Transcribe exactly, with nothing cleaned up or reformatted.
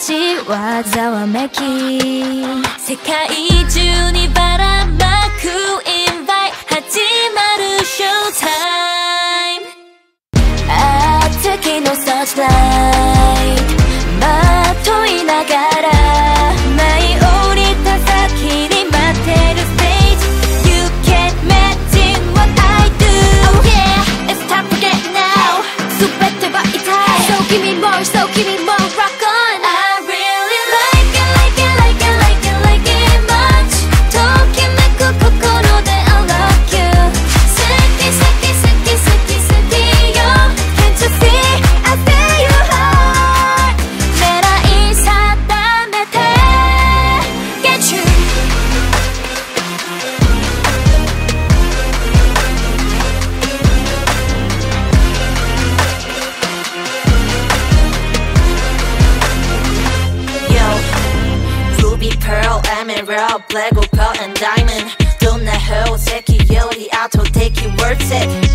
街はざわめき世界中にばらまくインバイ始まるショータイムああ月のサーチライトまといながら舞い降りた先に待ってるステージ You can't imagine what I do Oh yeah, it's time to get now 全ては痛い So give me more, so give me more rock on I really like it, like it, like it, like it, like it much ときめく心で I love you 好き好き好き好き好きよ Can't you see, I feel your heart 狙い定めて Get you Pearl, emerald, black opal and diamond どんな宝石より圧倒的worth it